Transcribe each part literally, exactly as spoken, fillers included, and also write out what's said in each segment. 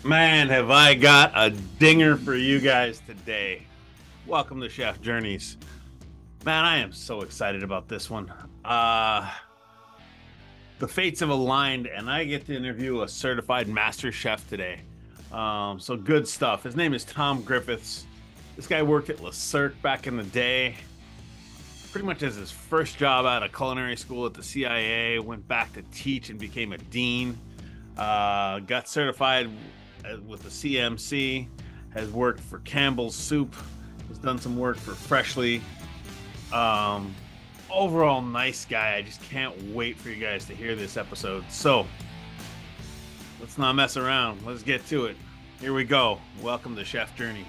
Man, have I got a dinger for you guys today. Welcome to Chef Journeys. Man, I am so excited about this one. Uh the fates have aligned and I get to interview a certified master chef today. Um, so good stuff. His name is Tom Griffiths. This guy worked at Le Cirque back in the day. Pretty much as his first job out of culinary school at the C I A, went back to teach and became a dean. Uh, got certified with the C M C, has worked for Campbell's Soup, has done some work for Freshly. Um, Overall, nice guy. I just can't wait for you guys to hear this episode. So let's not mess around. Let's get to it. Here we go. Welcome to Chef Journeys.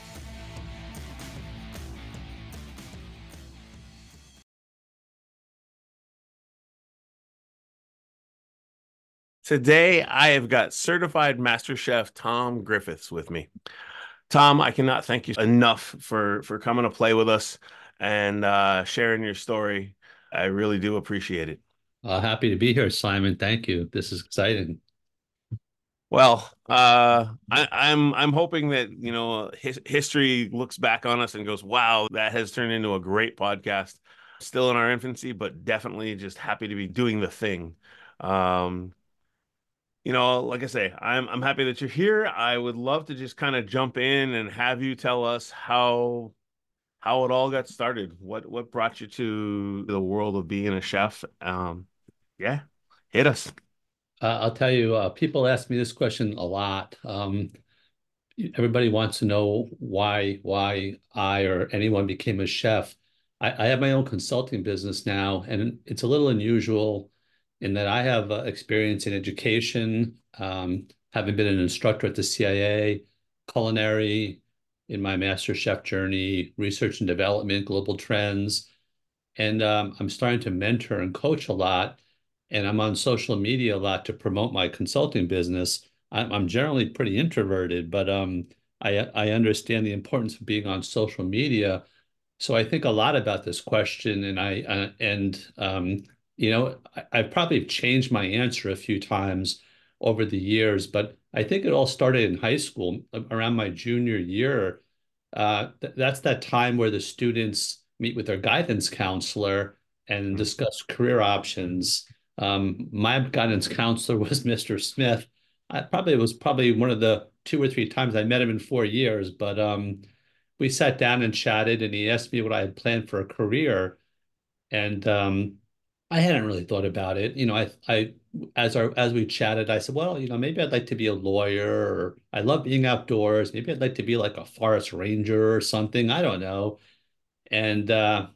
Today, I have got certified master chef Tom Griffiths with me. Tom, I cannot thank you enough for for coming to play with us and uh, sharing your story. I really do appreciate it. Uh, happy to be here, Simon. Thank you. This is exciting. Well, uh, I, I'm I'm hoping that you know his, history looks back on us and goes, "Wow, that has turned into a great podcast." Still in our infancy, but definitely just happy to be doing the thing. Um, you know, like I say, I'm I'm happy that you're here. I would love to just kind of jump in and have you tell us how how it all got started. What what brought you to the world of being a chef? Um, yeah, hit us. Uh, I'll tell you, uh, people ask me this question a lot. Um, everybody wants to know why why I or anyone became a chef. I, I have my own consulting business now, and it's a little unusual in that I have uh, experience in education, um, having been an instructor at the C I A, culinary in my master chef journey, research and development, global trends. And um, I'm starting to mentor and coach a lot, and I'm on social media a lot to promote my consulting business. I'm, I'm generally pretty introverted, but um, I I understand the importance of being on social media. So I think a lot about this question, and I uh, and um, you know I, I've probably changed my answer a few times over the years, but I think it all started in high school around my junior year. Uh, th that's that time where the students meet with their guidance counselor and Mhm. discuss career options. Um, my guidance counselor was Mister Smith. I probably it was probably one of the two or three times I met him in four years, but um, we sat down and chatted, and he asked me what I had planned for a career, and um, I hadn't really thought about it. You know, I, I, as our as we chatted, I said, well, you know, maybe I'd like to be a lawyer, or I love being outdoors. Maybe I'd like to be like a forest ranger or something. I don't know. And uh,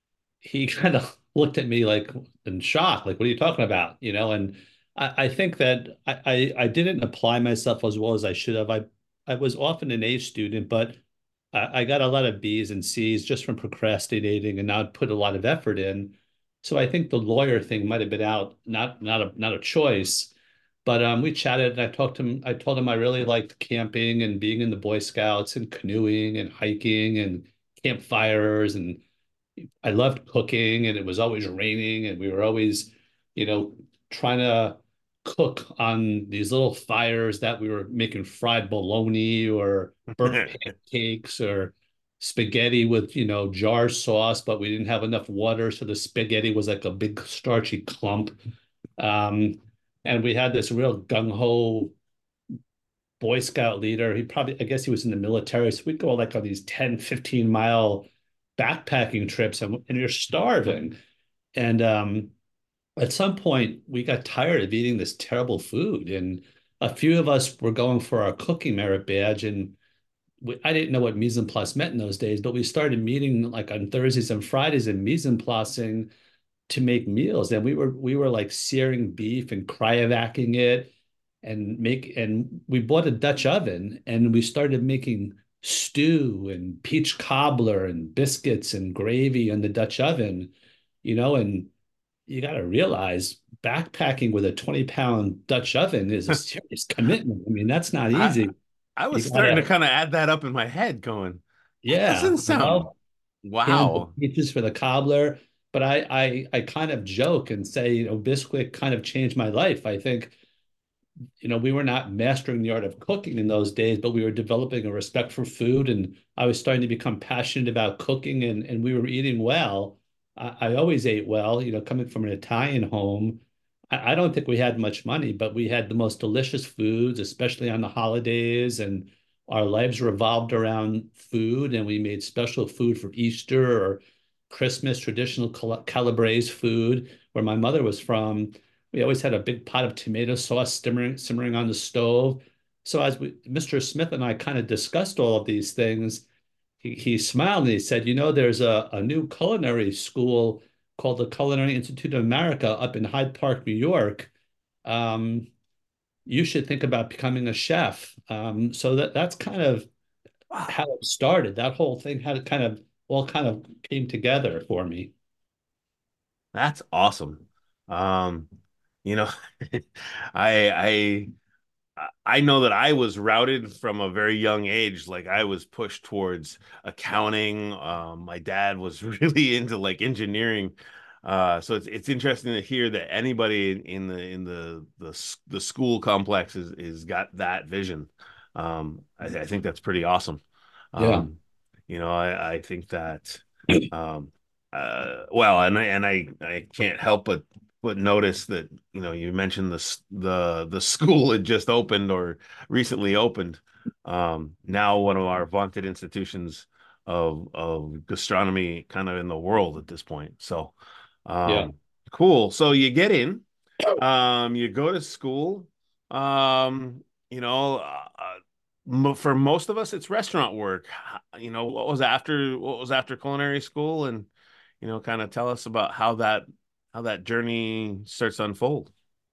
he kind of looked at me like in shock, like, what are you talking about? You know, and I, I think that I, I I didn't apply myself as well as I should have. I I was often an A student, but I, I got a lot of B's and C's just from procrastinating and not put a lot of effort in. So I think the lawyer thing might have been out, not not a not a choice. But um, we chatted and I talked to him. I told him I really liked camping and being in the Boy Scouts and canoeing and hiking and campfires, and I loved cooking, and it was always raining, and we were always, you know, trying to cook on these little fires that we were making fried bologna or burnt pancakes or spaghetti with, you know, jar sauce, but we didn't have enough water, so the spaghetti was like a big starchy clump. Um, and we had this real gung-ho Boy Scout leader. He probably, I guess he was in the military. So we'd go like on these ten, fifteen mile backpacking trips, and, and you're starving. And um, at some point, we got tired of eating this terrible food. And a few of us were going for our cooking merit badge. And we, I didn't know what mise en place meant in those days, but we started meeting like on Thursdays and Fridays and mise en placing to make meals. And we were we were like searing beef and cryovacking it and make and we bought a Dutch oven and we started making stew and peach cobbler and biscuits and gravy in the Dutch oven, you know, and you got to realize backpacking with a twenty pound Dutch oven is a serious commitment. I mean, that's not I easy. I was You starting to gotta, kind of add that up in my head, going, that yeah, doesn't you sound know, cans of wow. peaches for the cobbler. But I, I, I kind of joke and say, you know, Bisquick kind of changed my life. I think you know, we were not mastering the art of cooking in those days, but we were developing a respect for food. And I was starting to become passionate about cooking, and, and we were eating well. I, I always ate well, you know, coming from an Italian home. I, I don't think we had much money, but we had the most delicious foods, especially on the holidays. And our lives revolved around food, and we made special food for Easter or Christmas, traditional Calabrese food. Where my mother was from, we always had a big pot of tomato sauce simmering, simmering on the stove. So as we, Mister Smith and I kind of discussed all of these things, he, he smiled and he said, you know, there's a, a new culinary school called the Culinary Institute of America up in Hyde Park, New York. Um, you should think about becoming a chef. Um, so that that's kind of Wow, how it started. That whole thing had kind of all kind of came together for me. that's awesome. Um, you know, I I I know that I was routed from a very young age. Like I was pushed towards accounting. Um, my dad was really into like engineering. Uh, so it's it's interesting to hear that anybody in, in the in the the the school complex is is got that vision. Um, I, I think that's pretty awesome. Yeah. Um, you know, I I think that um, uh, well, and I and I I can't help but but notice that you know you mentioned the the the school had just opened or recently opened. Um, now one of our vaunted institutions of of gastronomy, kind of in the world at this point. So, Yeah. um, cool. So you get in, um, you go to school. Um, you know, uh, mo- for most of us, it's restaurant work. You know, what was after what was after culinary school, and you know, kind of tell us about how that how that journey starts to unfold.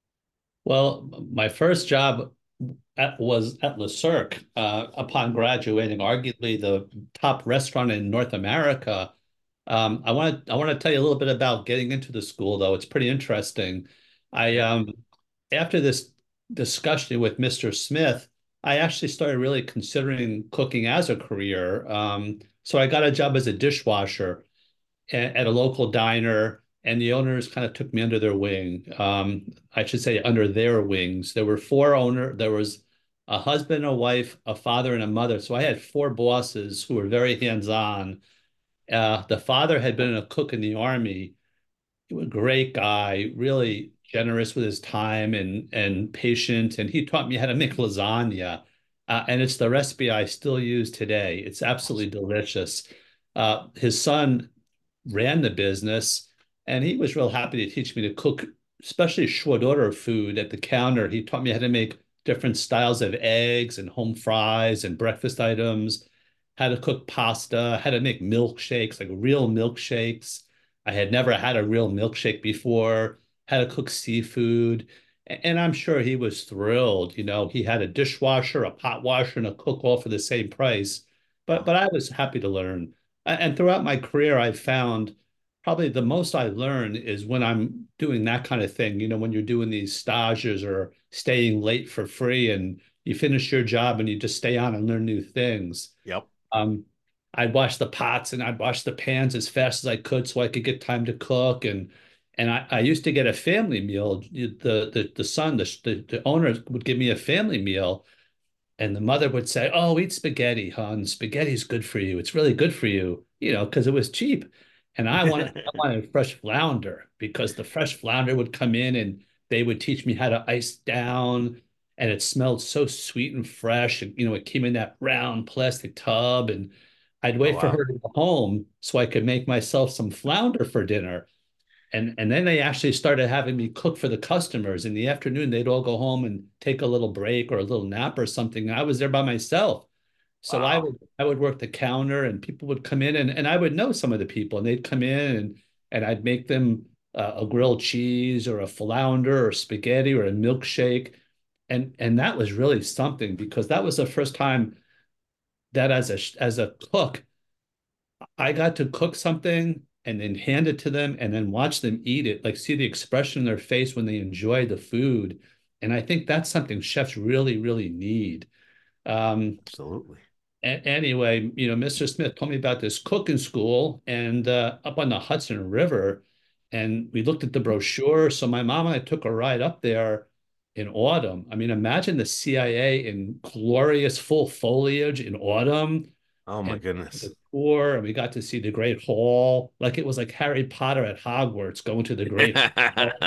Well, my first job at, was at Le Cirque uh, upon graduating, arguably the top restaurant in North America. Um, I want to I want to tell you a little bit about getting into the school, though. It's pretty interesting. I Yeah. um, After this discussion with Mister Smith, I actually started really considering cooking as a career. Um, so I got a job as a dishwasher at, at a local diner, and the owners kind of took me under their wing. Um, I should say under their wings. There were four owner. There was a husband, a wife, a father, and a mother. So I had four bosses who were very hands-on. Uh, the father had been a cook in the army. He was a great guy, really generous with his time and and patient. And he taught me how to make lasagna. Uh, and it's the recipe I still use today. It's absolutely Awesome. delicious. Uh, his son ran the business, and he was real happy to teach me to cook, especially short order food at the counter. He taught me how to make different styles of eggs and home fries and breakfast items, how to cook pasta, how to make milkshakes, like real milkshakes. I had never had a real milkshake before, how to cook seafood. And I'm sure he was thrilled. You know, he had a dishwasher, a pot washer, and a cook all for the same price. But Wow. but I was happy to learn. And throughout my career, I've found probably the most I learn is when I'm doing that kind of thing. You know, when you're doing these stages or staying late for free and you finish your job and you just stay on and learn new things. Yep. Um, I'd wash the pots and I'd wash the pans as fast as I could so I could get time to cook. And and I, I used to get a family meal. The the the son, the, the the owner would give me a family meal, and the mother would say, "Oh, eat spaghetti, hon. Spaghetti's good for you. It's really good for you, you know, because it was cheap." And I wanted, I wanted fresh flounder because the fresh flounder would come in and they would teach me how to ice down, and it smelled so sweet and fresh. And you know, it came in that round plastic tub, and I'd Oh wait for wow. her to go home so I could make myself some flounder for dinner. And and then they actually started having me cook for the customers. In the afternoon, they'd all go home and take a little break or a little nap or something. I was there by myself. So I Wow. would I would work the counter and people would come in and, and I would know some of the people and they'd come in and and I'd make them uh, a grilled cheese or a flounder or spaghetti or a milkshake. And and that was really something because that was the first time that as a as a cook I got to cook something and then hand it to them and then watch them eat it, like see the expression in their face when they enjoy the food. And I think that's something chefs really, really need. Um, Absolutely. a- anyway, you know, Mister Smith told me about this cooking school and uh, up on the Hudson River, and we looked at the brochure. So my mom and I took a ride up there, in autumn. I mean, imagine the C I A in glorious full foliage in autumn, Oh my and goodness. the tour, and we got to see the Great Hall. Like it was like Harry Potter at Hogwarts going to the Great Hall.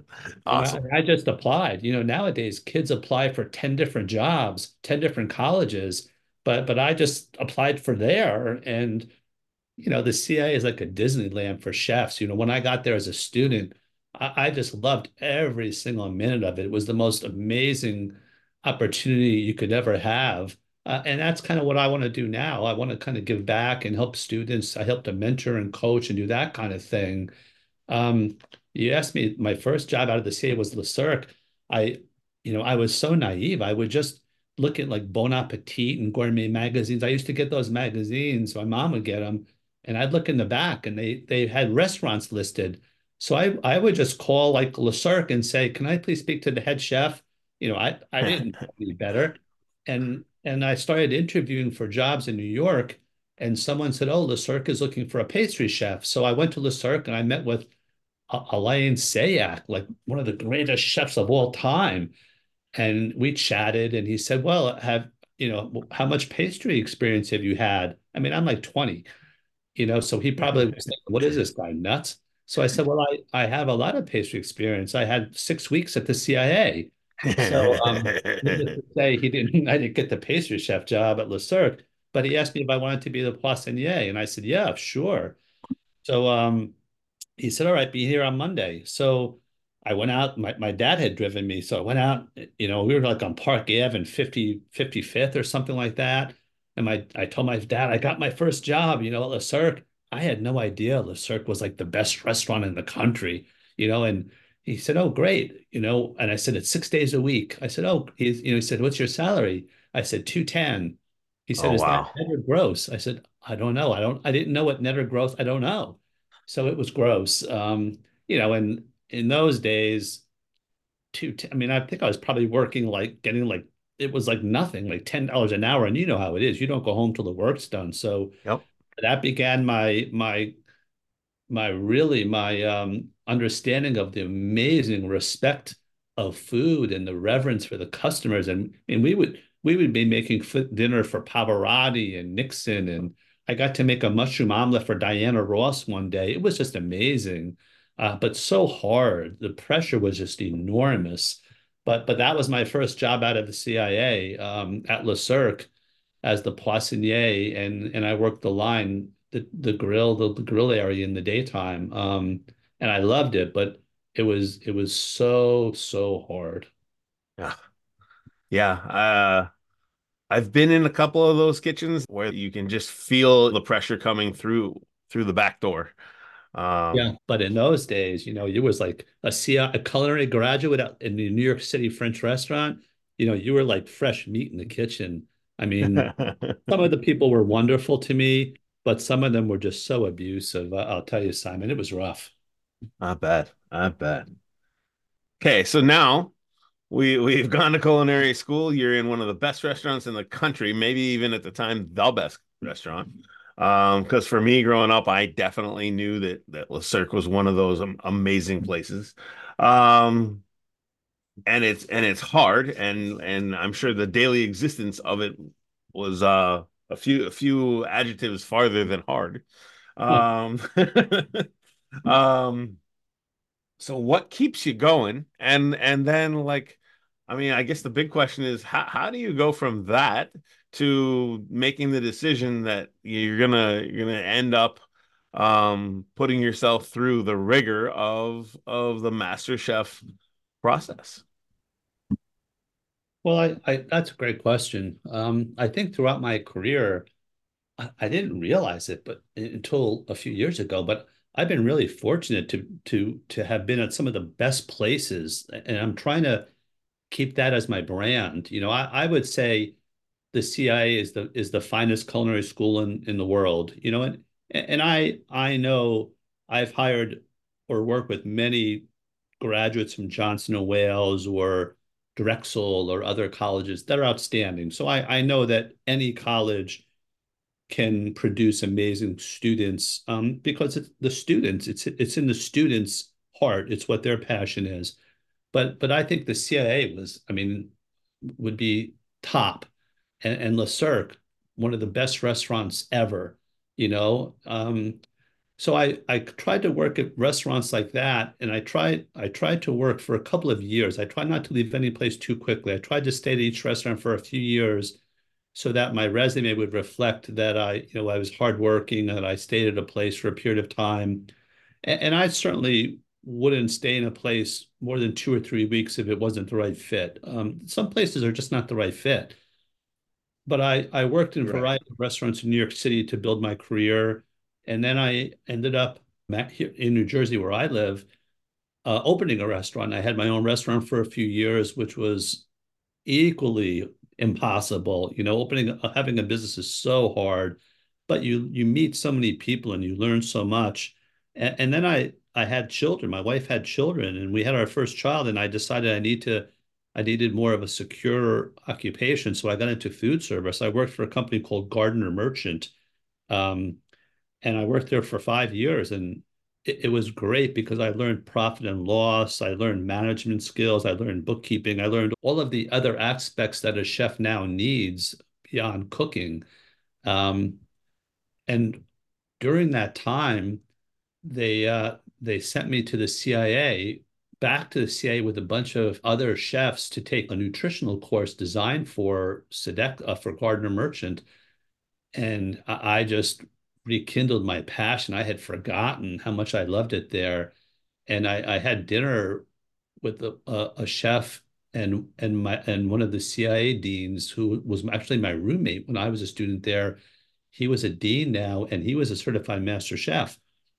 And I, Awesome. I just applied. You know, nowadays kids apply for ten different jobs, ten different colleges, but but I just applied for there. And, you know, the C I A is like a Disneyland for chefs. You know, when I got there as a student, I, I just loved every single minute of it. It was the most amazing opportunity you could ever have. Uh, and that's kind of what I want to do now. I want to kind of give back and help students. I help to mentor and coach and do that kind of thing. Um, you asked me, my first job out of the C A was Le Cirque. I, you know, I was so naive. I would just look at like Bon Appetit and gourmet magazines. I used to get those magazines. My mom would get them, and I'd look in the back, and they they had restaurants listed. So I I would just call like Le Cirque and say, "Can I please speak to the head chef?" You know, I I didn't know any better, and and I started interviewing for jobs in New York, and someone said, "Oh, Le Cirque is looking for a pastry chef." So I went to Le Cirque and I met with Alain Sayak, like one of the greatest chefs of all time. And we chatted, and he said, "Well, have you know how much pastry experience have you had?" I mean, I'm like twenty, you know, so he probably was thinking, "What is this guy nuts?" So I said, "Well, I I have a lot of pastry experience. I had six weeks at the C I A." So um, needless to say, he didn't. I didn't get the pastry chef job at Le Cirque, but he asked me if I wanted to be the poissonnier, and I said, "Yeah, sure." So um, he said, "All right, be here on Monday." So I went out. My, my dad had driven me. So I went out, you know, we were like on Park Ave and fifty, fifty-fifth or something like that. And my I told my dad, I got my first job, you know, at Le Cirque. I had no idea Le Cirque was like the best restaurant in the country, you know, and he said, "Oh, great." You know, and I said, "It's six days a week." I said, "Oh," he's, you know, he said, "What's your salary?" I said, two ten. He said, Oh "Is that wow. net or gross?" I said, "I don't know. I don't, I didn't know what net or gross. I don't know." So it was gross. Um, you know, and in those days, two, I mean, I think I was probably working like getting like it was like nothing, like ten dollars an hour. And you know how it is. You don't go home till the work's done. So Yep. that began my my my really my um understanding of the amazing respect of food and the reverence for the customers. And and we would we would be making dinner for Pavarotti and Nixon, and I got to make a mushroom omelet for Diana Ross one day. It was just amazing, uh, but so hard. The pressure was just enormous. But but that was my first job out of the C I A, um, at Le Cirque as the poissonnier, and and I worked the line, the the grill, the, the grill area in the daytime. Um, and I loved it, but it was it was so so hard. Yeah. Yeah. Uh, I've been in a couple of those kitchens where you can just feel the pressure coming through through the back door. Yeah, Um, but in those days, you know, you was like a C I, a culinary graduate out in the New York City French restaurant. You know, you were like fresh meat in the kitchen. I mean, some of the people were wonderful to me, but some of them were just so abusive. I- I'll tell you, Simon, it was rough. not bad. Not bad. Okay, so now we we've gone to culinary school. You're in one of the best restaurants in the country, maybe even at the time the best restaurant. Um, because for me growing up, I definitely knew that that Le Cirque was one of those am amazing places. Um, and it's and it's hard, and and I'm sure the daily existence of it was uh a few a few adjectives farther than hard. Huh. Um, um, so what keeps you going? And and then like, I mean, I guess the big question is how how do you go from that to making the decision that you're gonna you're gonna end up um putting yourself through the rigor of of the Master Chef process? Well, I, I that's a great question. Um, I think throughout my career, I, I didn't realize it, but until a few years ago, but I've been really fortunate to to to have been at some of the best places, and I'm trying to keep that as my brand. You know, I, I would say the C I A is the is the finest culinary school in in the world. You know, and and I I know I've hired or worked with many graduates from Johnson and Wales or Drexel or other colleges that are outstanding. So I I know that any college can produce amazing students, um, because it's the students. It's it's in the students' heart. It's what their passion is. but but I think the C I A was, I mean, would be top, and, and Le Cirque, one of the best restaurants ever, you know. Um, so I I tried to work at restaurants like that, and I tried I tried to work for a couple of years. I tried not to leave any place too quickly. I tried to stay at each restaurant for a few years so that my resume would reflect that I, you know, I was hardworking, that I stayed at a place for a period of time. And, and I certainly wouldn't stay in a place more than two or three weeks if it wasn't the right fit. Um, some places are just not the right fit. But I, I worked in a Right. variety of restaurants in New York City to build my career. And then I ended up here in New Jersey, where I live, uh, opening a restaurant. I had my own restaurant for a few years, which was equally impossible. You know, opening, uh, having a business is so hard, but you you meet so many people and you learn so much. And, and then I I had children. My wife had children, and we had our first child. And I decided I need to, I needed more of a secure occupation. So I got into food service. I worked for a company called Gardner Merchant, um, and I worked there for five years. And it, it was great because I learned profit and loss. I learned management skills. I learned bookkeeping. I learned all of the other aspects that a chef now needs beyond cooking. Um, and during that time, they uh, they sent me to the C I A, back to the C I A with a bunch of other chefs to take a nutritional course designed for Sedec, uh, for Gardner Merchant. And I, I just rekindled my passion. I had forgotten how much I loved it there. And I, I had dinner with a, a, a chef and and my and one of the C I A deans, who was actually my roommate when I was a student there. He was a dean now, and he was a certified master chef.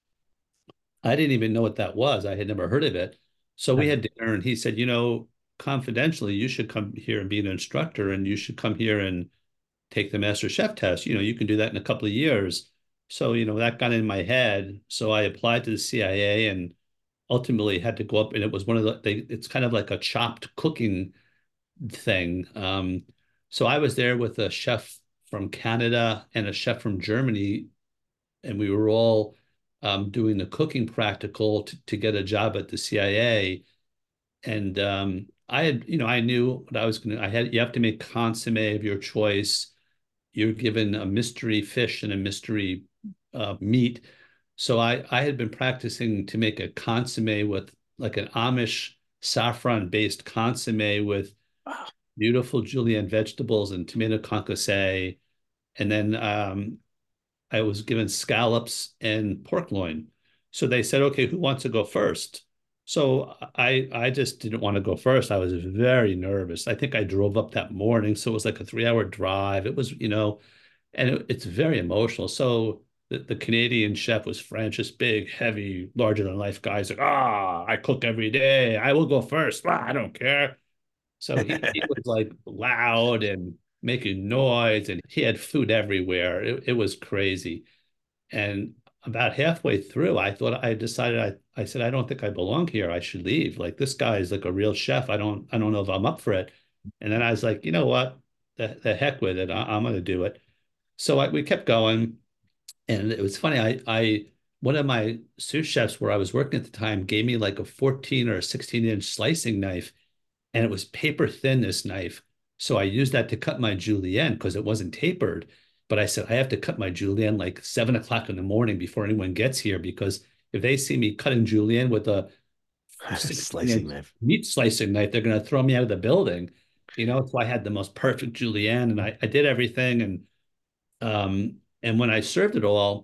I didn't even know what that was. I had never heard of it. So we had dinner, and he said, you know, confidentially, you should come here and be an instructor, and you should come here and take the master chef test. You know, you can do that in a couple of years. So, you know, that got in my head. So I applied to the C I A and ultimately had to go up. And it was one of the, they, it's kind of like a chopped cooking thing. Um, so I was there with a chef from Canada and a chef from Germany, and we were all um, doing the cooking practical to, to get a job at the C I A. And um, I had, you know, I knew what I was going to, I had, you have to make consomme of your choice. You're given a mystery fish and a mystery uh, meat. So I, I had been practicing to make a consomme with like an Amish saffron-based consomme with beautiful julienne vegetables and tomato concasse. And then um, I was given scallops and pork loin. So they said, okay, who wants to go first? So I I just didn't want to go first. I was very nervous. I think I drove up that morning. So it was like a three hour drive. It was, you know, and it, it's very emotional. So the, the Canadian chef was French, this big, heavy, larger than life guy. He's like, ah, I cook every day. I will go first. Ah, I don't care. So he, he was like loud and making noise, and he had food everywhere. It, it was crazy. And about halfway through, I thought I decided I I said, I don't think I belong here. I should leave. Like, this guy is like a real chef. I don't I don't know if I'm up for it. And then I was like, you know what? The, the heck with it. I, I'm going to do it. So I, we kept going, and it was funny. I I one of my sous chefs where I was working at the time gave me like a fourteen or a sixteen inch slicing knife, and it was paper thin, this knife. So I used that to cut my julienne because it wasn't tapered. But I said, I have to cut my julienne like seven o'clock in the morning before anyone gets here, because if they see me cutting julienne with a sixteen Slicing inch knife. meat slicing knife, they're going to throw me out of the building. You know, so I had the most perfect julienne, and I, I did everything. And um, and when I served it all,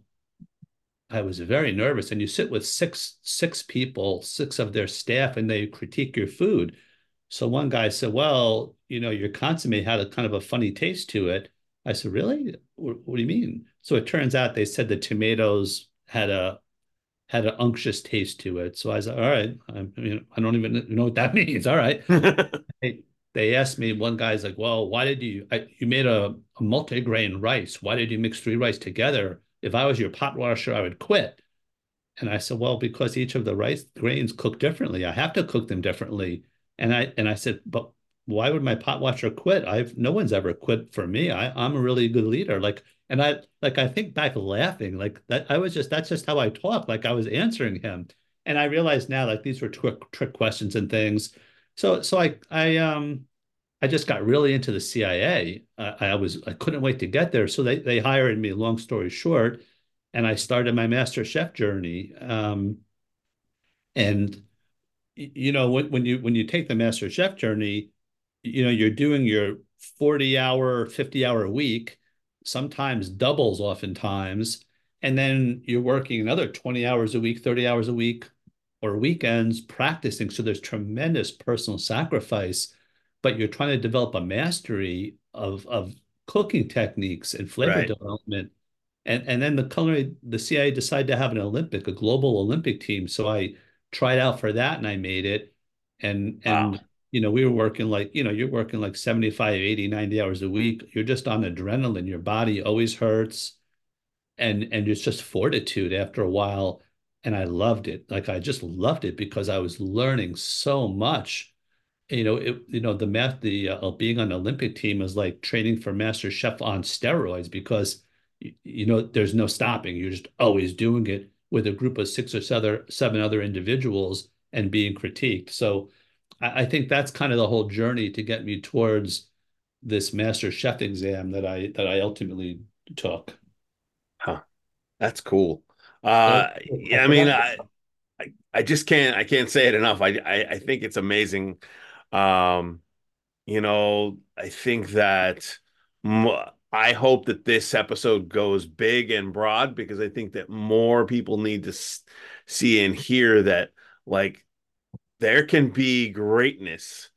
I was very nervous. And you sit with six six people, six of their staff, and they critique your food. So one guy said, well, you know, your consomme had a kind of a funny taste to it. I said, really? What, what do you mean? So it turns out they said the tomatoes had a had an unctuous taste to it. So I was like, all right, I, mean, I don't even know what that means. All right. They, they asked me, one guy's like, well, why did you, I, you made a, a multi-grain rice. Why did you mix three rice together? If I was your pot washer, I would quit. And I said, well, because each of the rice grains cook differently. I have to cook them differently. And I and I said, but why would my pot washer quit? I've no one's ever quit for me. I, I'm a really good leader. Like, and I like I think back laughing, like that I was just that's just how I talk, like I was answering him. And I realized now, like, these were trick trick questions and things. So so I I um I just got really into the C I A. I, I was I couldn't wait to get there. So they they hired me, long story short, and I started my master chef journey. Um, and you know, when when you when you take the master chef journey, you know, you're doing your forty hour, fifty hour week, sometimes doubles oftentimes, and then you're working another twenty hours a week, thirty hours a week, or weekends practicing. So there's tremendous personal sacrifice, but you're trying to develop a mastery of of cooking techniques and flavor Right. development. And and then the culinary, the C I A decided to have an Olympic, a global Olympic team. So I tried out for that and I made it. And Wow. and you know, we were working like, you know, you're working like seventy-five, eighty, ninety hours a week. You're just on adrenaline. Your body always hurts. And and it's just fortitude after a while. And I loved it. Like I just loved it because I was learning so much. You know, it, you know, the math, the uh, being on the Olympic team is like training for Master Chef on steroids because you, you know there's no stopping. You're just always doing it with a group of six or seven, seven other individuals and being critiqued. So I, I think that's kind of the whole journey to get me towards this Master Chef exam that I that I ultimately took. Huh. That's cool. So Uh, I yeah, I mean, forgot. I, I, I just can't, I can't say it enough. I, I, I think it's amazing. Um, you know, I think that m I hope that this episode goes big and broad because I think that more people need to s see and hear that, like, there can be greatness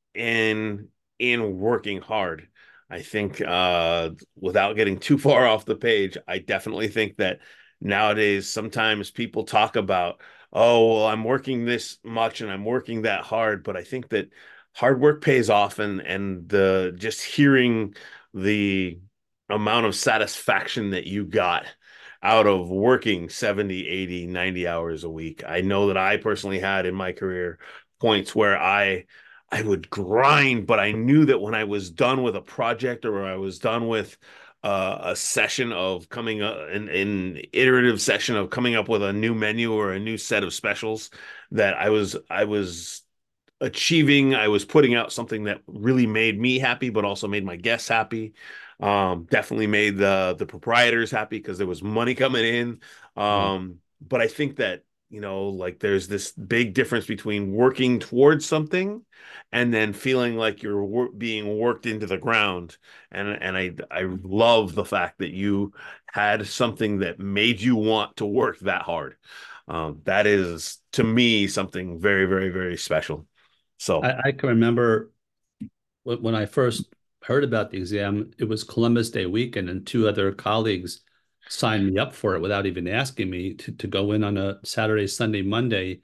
in in working hard. I think uh without getting too far off the page, I definitely think that nowadays sometimes people talk about, oh, well, I'm working this much and I'm working that hard, but I think that hard work pays off and and the just hearing the amount of satisfaction that you got out of working seventy, eighty, ninety hours a week. I know that I personally had in my career points where I I would grind, but I knew that when I was done with a project or I was done with uh, a session of coming uh, an, an iterative session of coming up with a new menu or a new set of specials, that I was I was achieving. I was putting out something that really made me happy, but also made my guests happy. Um, definitely made the the proprietors happy because there was money coming in. Yeah. Um, but I think that, you know, like there's this big difference between working towards something and then feeling like you're wor being worked into the ground. And and I I love the fact that you had something that made you want to work that hard. Um, that is to me something very, very, very special. So, I, I can remember when I first heard about the exam, it was Columbus Day weekend, and two other colleagues signed me up for it without even asking me to, to go in on a Saturday, Sunday, Monday.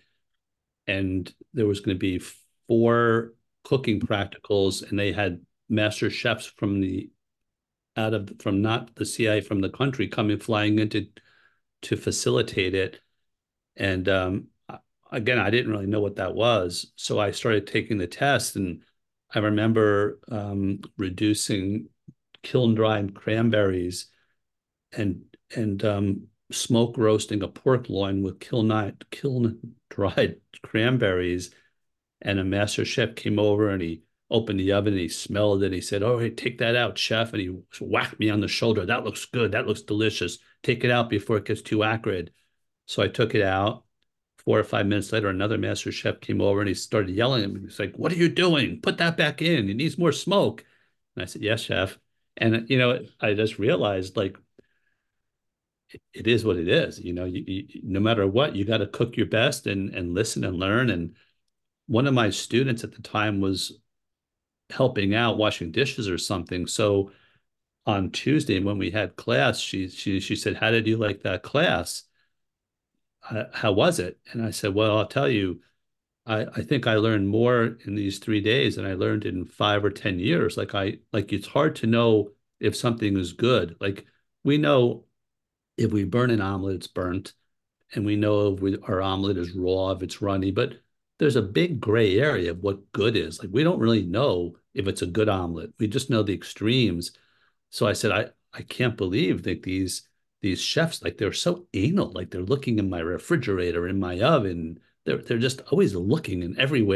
And there was going to be four cooking practicals, and they had master chefs from the out of from not the C I A, from the country coming flying in to to facilitate it. And um, again, I didn't really know what that was. So I started taking the test, and I remember um, reducing kiln dried cranberries and and um, smoke roasting a pork loin with kiln kiln dried cranberries. And a master chef came over and he opened the oven and he smelled it. He said, "Oh, hey, take that out, chef." And he whacked me on the shoulder. "That looks good. That looks delicious. Take it out before it gets too acrid." So I took it out. Four or five minutes later, another master chef came over and he started yelling at me. He's like, "What are you doing? Put that back in. It needs more smoke." And I said, "Yes, chef." And you know, I just realized like it is what it is. You know, you, you, no matter what, you got to cook your best and and listen and learn. And one of my students at the time was helping out washing dishes or something. So on Tuesday when we had class, she she she said, "How did you like that class? Uh, how was it?" And I said, "Well, I'll tell you, I, I think I learned more in these three days than I learned in five or ten years. Like I like it's hard to know if something is good. Like we know if we burn an omelet, it's burnt, and we know if we, our omelet is raw, if it's runny, but there's a big gray area of what good is. Like we don't really know if it's a good omelet. We just know the extremes. So I said, I I can't believe that these these chefs, like they're so anal, like they're looking in my refrigerator, in my oven. They're they're just always looking and everywhere.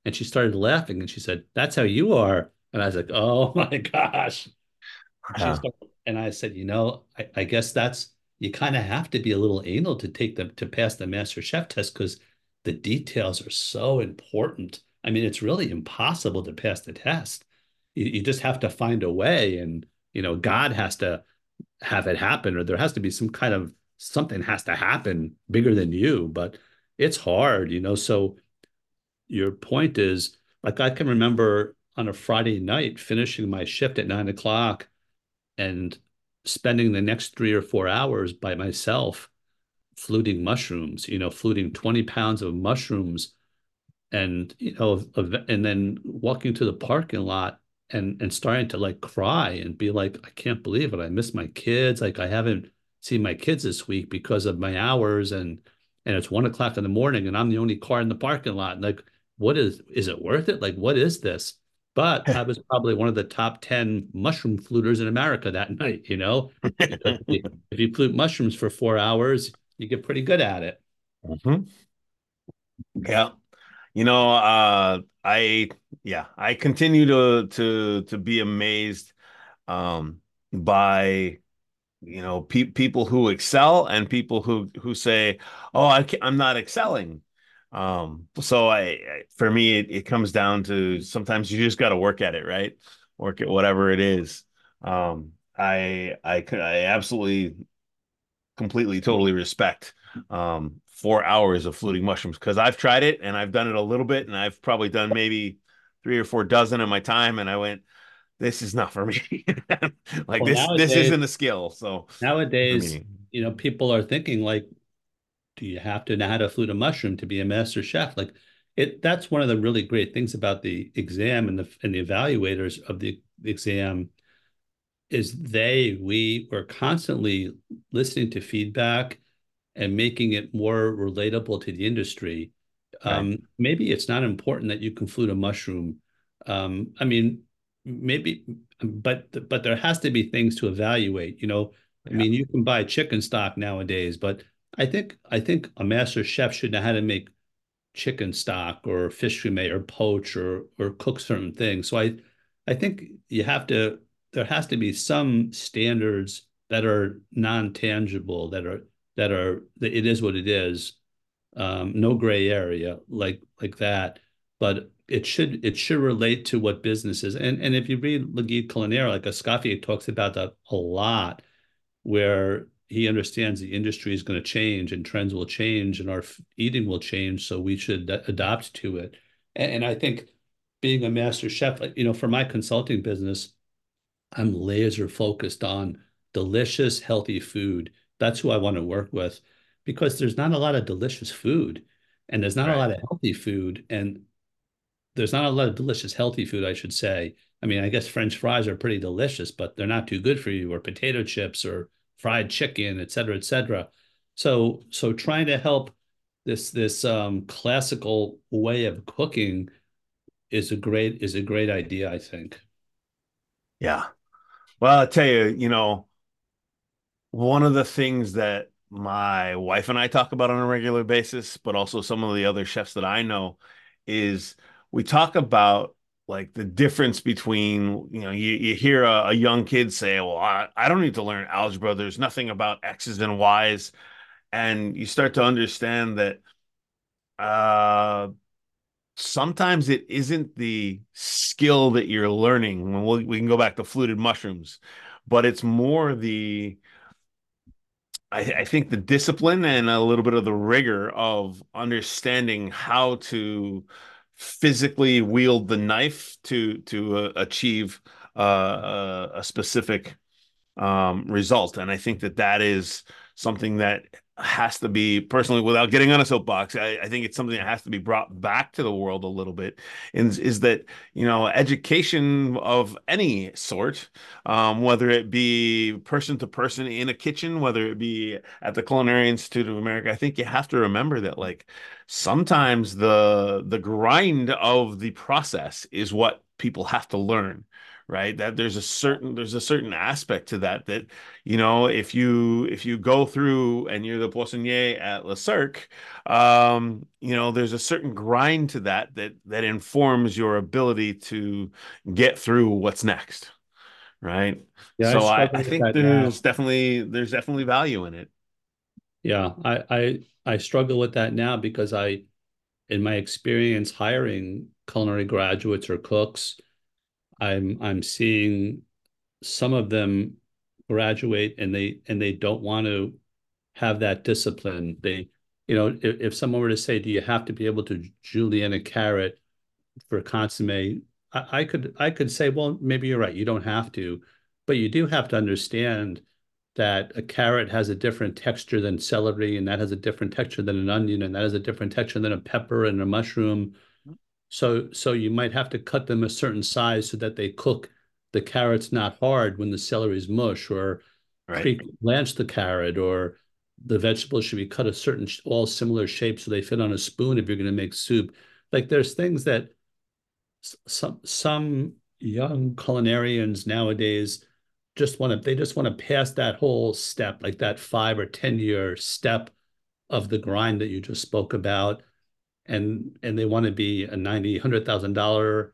And she started laughing and she said, "That's how you are." And I was like, "Oh my gosh." She Yeah. started, and I said, "You know, I, I guess that's you kind of have to be a little anal to take them to pass the Master Chef test because the details are so important. I mean, it's really impossible to pass the test. You, you just have to find a way, and you know, God has to have it happen, or there has to be some kind of something has to happen bigger than you. But it's hard, you know. So your point is, like, I can remember on a Friday night finishing my shift at nine o'clock and spending the next three or four hours by myself fluting mushrooms, you know, fluting twenty pounds of mushrooms and, you know, and then walking to the parking lot and and starting to like cry and be like, I can't believe it. I miss my kids. Like I haven't seen my kids this week because of my hours and and it's one o'clock in the morning and I'm the only car in the parking lot. And like, what is is it worth it? Like, what is this? But I was probably one of the top ten mushroom fluters in America that night, you know, because if you, if you flute mushrooms for four hours, you get pretty good at it. Mhm. Yeah. You know, uh, I yeah, I continue to to to be amazed um by you know pe people who excel and people who who say, "Oh, I can't, I'm not excelling." Um, so I, I for me it, it comes down to sometimes you just got to work at it, right? Work at whatever it is. Um, I I could I absolutely completely totally respect um four hours of fluting mushrooms because I've tried it and I've done it a little bit and I've probably done maybe three or four dozen in my time and I went, this is not for me. Like Well, this this nowadays, isn't a skill. So for nowadays, me. you know, people are thinking like, do you have to know how to flute a mushroom to be a master chef? Like it, that's one of the really great things about the exam and the and the evaluators of the exam is they, we were constantly listening to feedback and making it more relatable to the industry. Right. Um, maybe it's not important that you can flute a mushroom. Um, I mean, maybe, but but there has to be things to evaluate. You know, I Yeah. mean, you can buy chicken stock nowadays, but I think I think a master chef should know how to make chicken stock or fish fumet or poach or or cook certain things. So I I think you have to there has to be some standards that are non-tangible that are that are that it is what it is. Um, no gray area like like that. But it should it should relate to what business is. And and if you read Le Guide Culinaire, like Escoffier talks about that a lot where he understands the industry is going to change and trends will change and our eating will change. So we should adapt to it. And, and I think being a master chef, you know, for my consulting business, I'm laser focused on delicious, healthy food. That's who I want to work with because there's not a lot of delicious food and there's not a Right. lot of healthy food. And there's not a lot of delicious, healthy food, I should say. I mean, I guess French fries are pretty delicious, but they're not too good for you, or potato chips, or fried chicken, et cetera, et cetera. So, so trying to help this this um, classical way of cooking is a great is a great idea, I think. Yeah. Well, I'll tell you, you know, one of the things that my wife and I talk about on a regular basis, but also some of the other chefs that I know, is we talk about like the difference between, you know, you, you hear a, a young kid say, well, I, I don't need to learn algebra. There's nothing about X's and Y's. And you start to understand that uh, sometimes it isn't the skill that you're learning. When we we can go back to fluted mushrooms, but it's more the I, I think the discipline and a little bit of the rigor of understanding how to physically wield the knife to to uh, achieve uh, a, a specific um, result. And I think that that is something that has to be personally, without getting on a soapbox, I, I think it's something that has to be brought back to the world a little bit. Is, is that, you know, education of any sort, um, whether it be person to person in a kitchen, whether it be at the Culinary Institute of America, I think you have to remember that like sometimes the the grind of the process is what people have to learn, right? That there's a certain there's a certain aspect to that that, you know, if you if you go through and you're the poissonnier at Le Cirque, um, you know, there's a certain grind to that that that informs your ability to get through what's next, right? Yeah, I So I, I struggle with think that now. there's definitely there's definitely value in it. Yeah, I I I struggle with that now because I, in my experience hiring culinary graduates or cooks, I'm I'm seeing some of them graduate and they and they don't want to have that discipline. They, you know, if, if someone were to say, "Do you have to be able to julienne a carrot for consomme?" I, I could I could say, well, maybe you're right. You don't have to, but you do have to understand that a carrot has a different texture than celery, and that has a different texture than an onion, and that has a different texture than a pepper and a mushroom. So so you might have to cut them a certain size so that they cook the carrots not hard when the celery's mush, or Right. pre-blanch the carrot, or the vegetables should be cut a certain all similar shape so they fit on a spoon if you're going to make soup. Like there's things that some some young culinarians nowadays just want to they just want to pass that whole step, like that five or ten year step of the grind that you just spoke about, and and they want to be a ninety hundred thousand dollar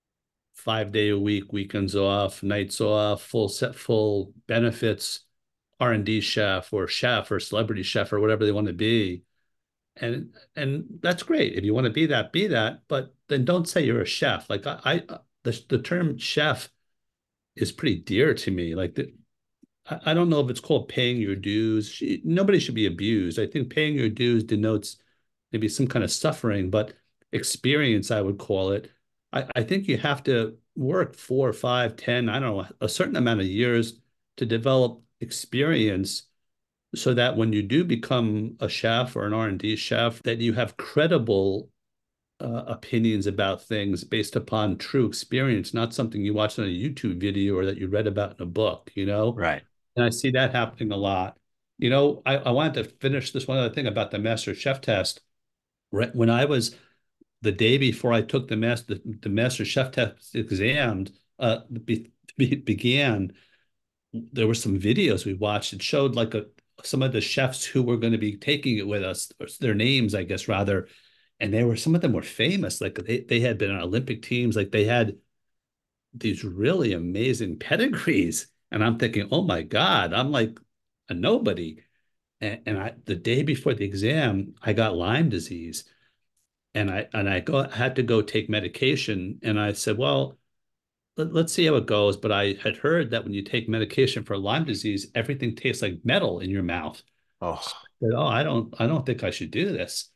five day a week, weekends off, nights off, full set, full benefits, R and D chef or chef or celebrity chef or whatever they want to be. And and that's great. If you want to be that, be that, but then don't say you're a chef. Like I, I the, the term chef is pretty dear to me. Like the, I, I don't know if it's called paying your dues. She, nobody should be abused. I think paying your dues denotes maybe some kind of suffering, but experience, I would call it. I, I think you have to work four, five, ten, I don't know, a certain amount of years to develop experience so that when you do become a chef or an R and D chef, that you have credible uh, opinions about things based upon true experience, not something you watched on a YouTube video or that you read about in a book, you know? Right. And I see that happening a lot. You know, I, I wanted to finish this one other thing about the Master Chef test. Right when I was the day before I took the master the, the Master Chef test exam uh, be, be, began, there were some videos we watched. It showed like a some of the chefs who were going to be taking it with us, or their names, I guess, rather. And they were some of them were famous. Like they, they had been on Olympic teams, like they had these really amazing pedigrees. And I'm thinking, oh my God, I'm like a nobody. And, and I the day before the exam, I got Lyme disease. And I and I go had to go take medication. And I said, well, let, let's see how it goes. But I had heard that when you take medication for Lyme disease, everything tastes like metal in your mouth. So Oh, I said, oh, I don't, I don't think I should do this.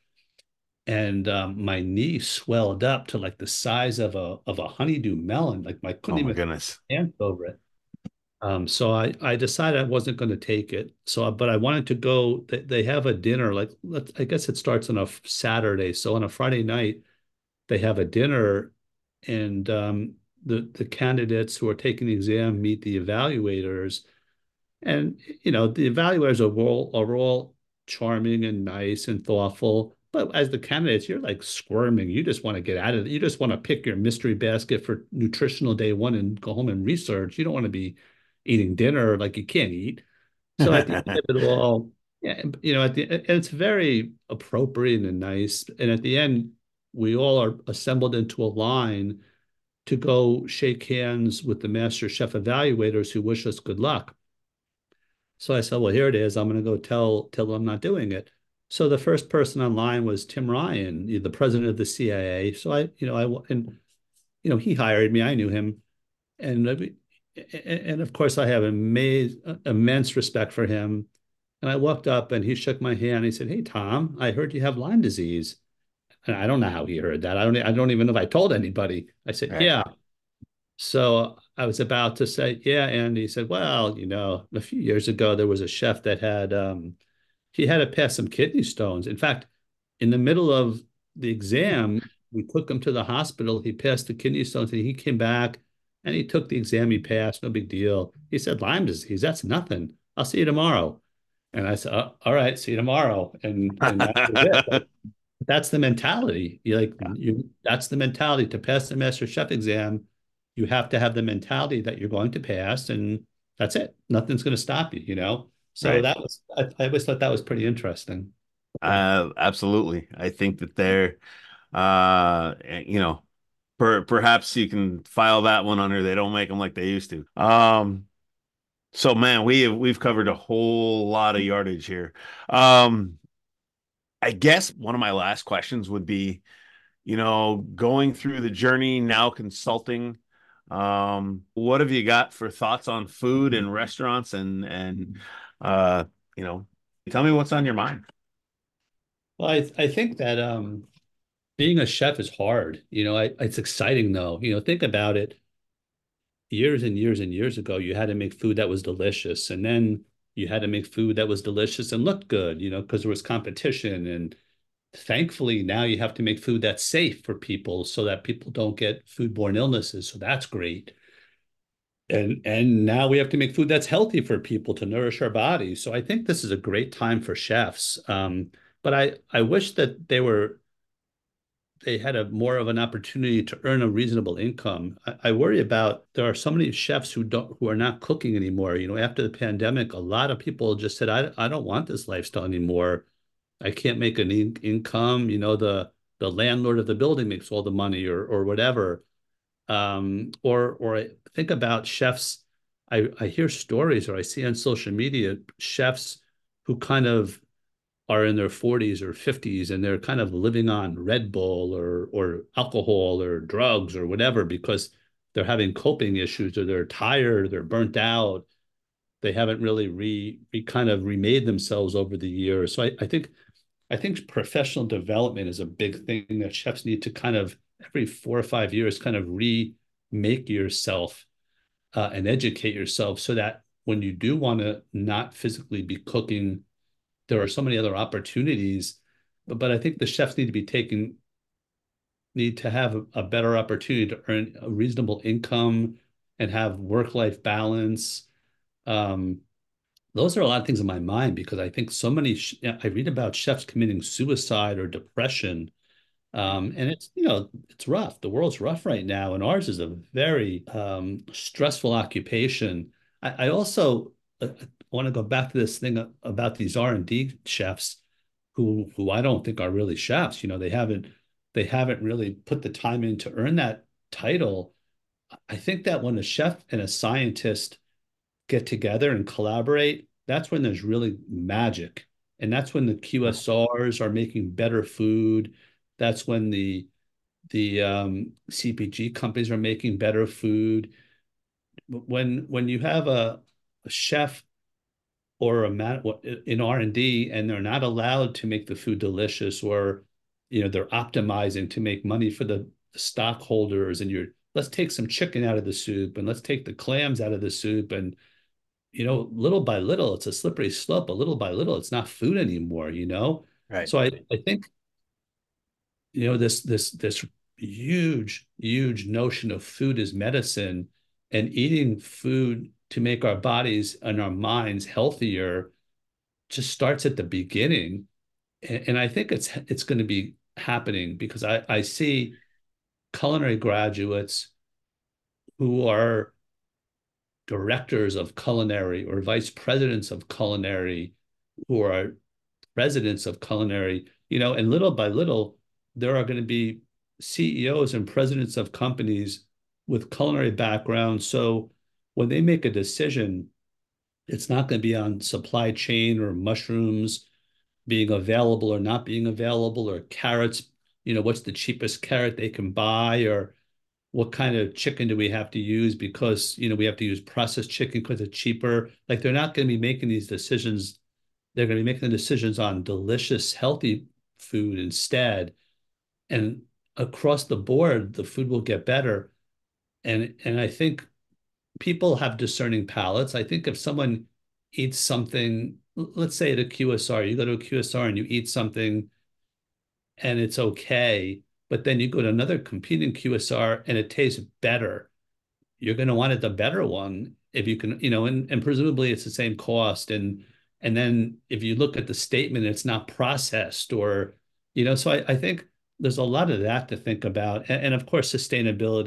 And um, my knee swelled up to like the size of a of a honeydew melon. Like I couldn't oh my even goodness. stand over it. Um, so I I decided I wasn't going to take it. So, but I wanted to go. They, they have a dinner. Like let's, I guess it starts on a Saturday. So on a Friday night, they have a dinner, and um, the the candidates who are taking the exam meet the evaluators, and you know the evaluators are all are all charming and nice and thoughtful. But as the candidates, you're like squirming. You just want to get out of it. You just want to pick your mystery basket for nutritional day one and go home and research. You don't want to be eating dinner like you can't eat. So at the end of it all, yeah, you know, at the and it's very appropriate and nice. And at the end, we all are assembled into a line to go shake hands with the master chef evaluators who wish us good luck. So I said, well, here it is. I'm going to go tell tell them I'm not doing it. So the first person online was Tim Ryan, the president of the C I A. So I, you know, I and you know he hired me. I knew him, and and of course I have amaz- immense respect for him. And I walked up and he shook my hand. He said, "Hey Tom, I heard you have Lyme disease." And I don't know how he heard that. I don't. I don't even know if I told anybody. I said, Right. "Yeah." So I was about to say, "Yeah," and he said, "Well, you know, a few years ago there was a chef that had um, he had to pass some kidney stones. In fact, in the middle of the exam, we took him to the hospital. He passed the kidney stones, and he came back and he took the exam. He passed, no big deal. He said, Lyme disease, that's nothing. I'll see you tomorrow." And I said, "Oh, all right, see you tomorrow." And and that was it. But that's the mentality. You like Yeah. you. That's the mentality to pass the master chef exam. you have to have the mentality that you're going to pass, and that's it. Nothing's going to stop you, you know? So Right. that was, I, I always thought that was pretty interesting. Uh, absolutely. I think that they're, uh, you know, per perhaps you can file that one under they don't make them like they used to. Um, so man, we have we've covered a whole lot of yardage here. Um, I guess one of my last questions would be, you know, going through the journey now consulting, um, what have you got for thoughts on food and restaurants and and uh, you know, tell me what's on your mind. Well, I, I think that um, being a chef is hard. You know, I, it's exciting though. You know, think about it. Years and years and years ago, you had to make food that was delicious, and then you had to make food that was delicious and looked good. You know, because there was competition, and thankfully now you have to make food that's safe for people so that people don't get foodborne illnesses. So that's great. And and now we have to make food that's healthy for people to nourish our bodies. So I think this is a great time for chefs. Um, but I I wish that they were they had a more of an opportunity to earn a reasonable income. I, I worry about there are so many chefs who don't who are not cooking anymore. You know, after the pandemic, a lot of people just said, I I don't want this lifestyle anymore. I can't make an in income. You know, the the landlord of the building makes all the money or or whatever. Um, or or I think about chefs. I, I hear stories or I see on social media chefs who kind of are in their forties or fifties and they're kind of living on Red Bull or or alcohol or drugs or whatever because they're having coping issues or they're tired, they're burnt out, they haven't really re, re kind of remade themselves over the years. So I, I think I think professional development is a big thing that chefs need to kind of every four or five years kind of remake yourself uh, and educate yourself so that when you do want to not physically be cooking, there are so many other opportunities. But, but I think the chefs need to be taking need to have a, a better opportunity to earn a reasonable income and have work-life balance. Um, those are a lot of things in my mind because I think so many, I read about chefs committing suicide or depression. Um, and it's, you know, it's rough. The world's rough right now. And ours is a very um, stressful occupation. I, I also uh, want to go back to this thing about these R and D chefs who, who I don't think are really chefs. You know, they haven't, they haven't really put the time in to earn that title. I think that when a chef and a scientist get together and collaborate, that's when there's really magic. And that's when the Q S Rs are making better food. That's when the the um, C P G companies are making better food. When when you have a, a chef or a man in R and D and they're not allowed to make the food delicious or you know they're optimizing to make money for the stockholders and you're let's take some chicken out of the soup and let's take the clams out of the soup and you know, little by little, it's a slippery slope. A little by little, it's not food anymore, you know? Right. So I, I think, you know, this this this huge, huge notion of food as medicine and eating food to make our bodies and our minds healthier just starts at the beginning. And, and I think it's it's going to be happening because I, I see culinary graduates who are directors of culinary or vice presidents of culinary who are presidents of culinary, you know, and little by little, there are going to be C E Os and presidents of companies with culinary backgrounds. So when they make a decision, it's not going to be on supply chain or mushrooms being available or not being available or carrots, you know, what's the cheapest carrot they can buy or what kind of chicken do we have to use because, you know, we have to use processed chicken because it's cheaper. Like they're not going to be making these decisions. They're going to be making the decisions on delicious, healthy food instead. And across the board, the food will get better. And and I think people have discerning palates. I think if someone eats something, let's say at a Q S R, you go to a Q S R and you eat something and it's okay, but then you go to another competing Q S R and it tastes better. You're going to want it the better one if you can, you know, and, and presumably it's the same cost. And and then if you look at the statement, it's not processed or, you know, so I, I think there's a lot of that to think about. And, and of course, sustainability.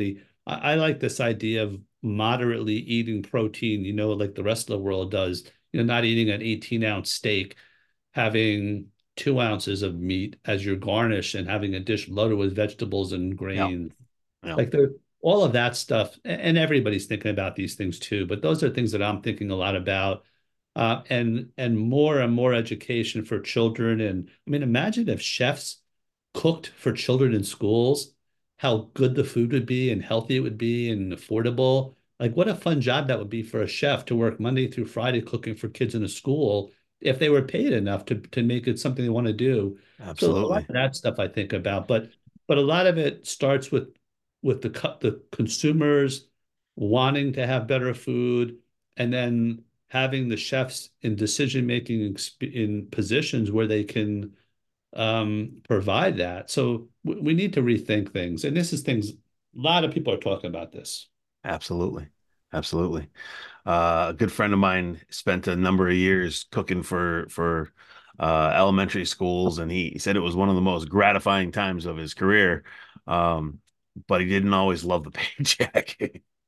I, I like this idea of moderately eating protein, you know, like the rest of the world does, you know, not eating an eighteen ounce steak, having two ounces of meat as your garnish and having a dish loaded with vegetables and Yeah. grains. Yeah. Like the all of that stuff, and everybody's thinking about these things too, but those are things that I'm thinking a lot about. Uh, and and more and more education for children. And I mean, imagine if chefs cooked for children in schools, how good the food would be and healthy it would be and affordable. Like what a fun job that would be for a chef to work Monday through Friday cooking for kids in a school if they were paid enough to to make it something they want to do. So a lot Absolutely. of that stuff I think about, but but a lot of it starts with with the the consumers wanting to have better food, and then having the chefs in decision making in positions where they can um, provide that. So we need to rethink things, and this is things a lot of people are talking about this. Absolutely. Absolutely. Uh, a good friend of mine spent a number of years cooking for for uh, elementary schools, and he, he said it was one of the most gratifying times of his career. Um, but he didn't always love the paycheck.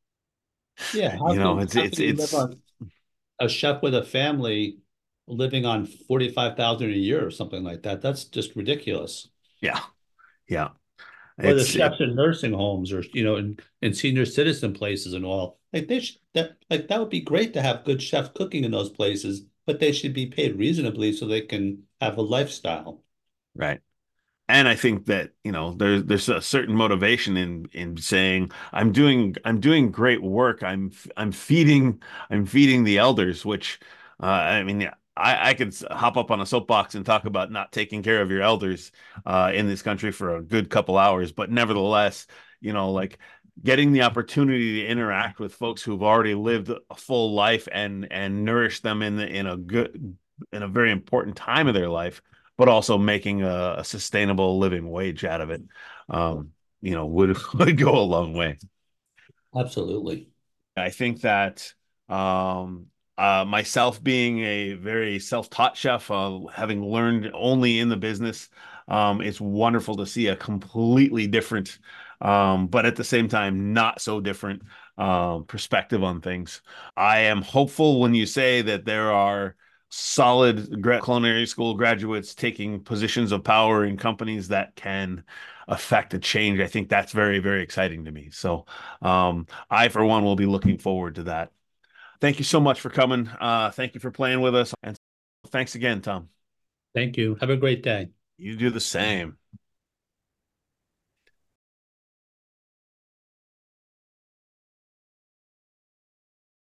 Yeah, how You know, can it's how it's can you live it's on a chef with a family living on forty-five thousand a year or something like that? That's just ridiculous. yeah, yeah. Or the It's it, chefs in nursing homes, or you know, in, in senior citizen places and all. Like they should that like that would be great to have good chefs cooking in those places, but they should be paid reasonably so they can have a lifestyle. right. And I think that, you know, there's there's a certain motivation in in saying I'm doing I'm doing great work. I'm I'm feeding I'm feeding the elders, which uh, I mean, I I could hop up on a soapbox and talk about not taking care of your elders uh, in this country for a good couple hours, but nevertheless, you know, like getting the opportunity to interact with folks who've already lived a full life and and nourish them in the, in a good in a very important time of their life, but also making a, a sustainable living wage out of it, um, you know, would would go a long way. Absolutely. I think that um, uh, myself being a very self-taught chef, uh, having learned only in the business, um, it's wonderful to see a completely different, um, but at the same time, not so different um, perspective on things. I am hopeful when you say that there are solid gra- culinary school graduates taking positions of power in companies that can affect a change. I think that's very, very exciting to me. So, um, I, for one, will be looking forward to that. Thank you so much for coming. Uh, thank you for playing with us. And thanks again, Tom. Thank you. Have a great day. You do the same.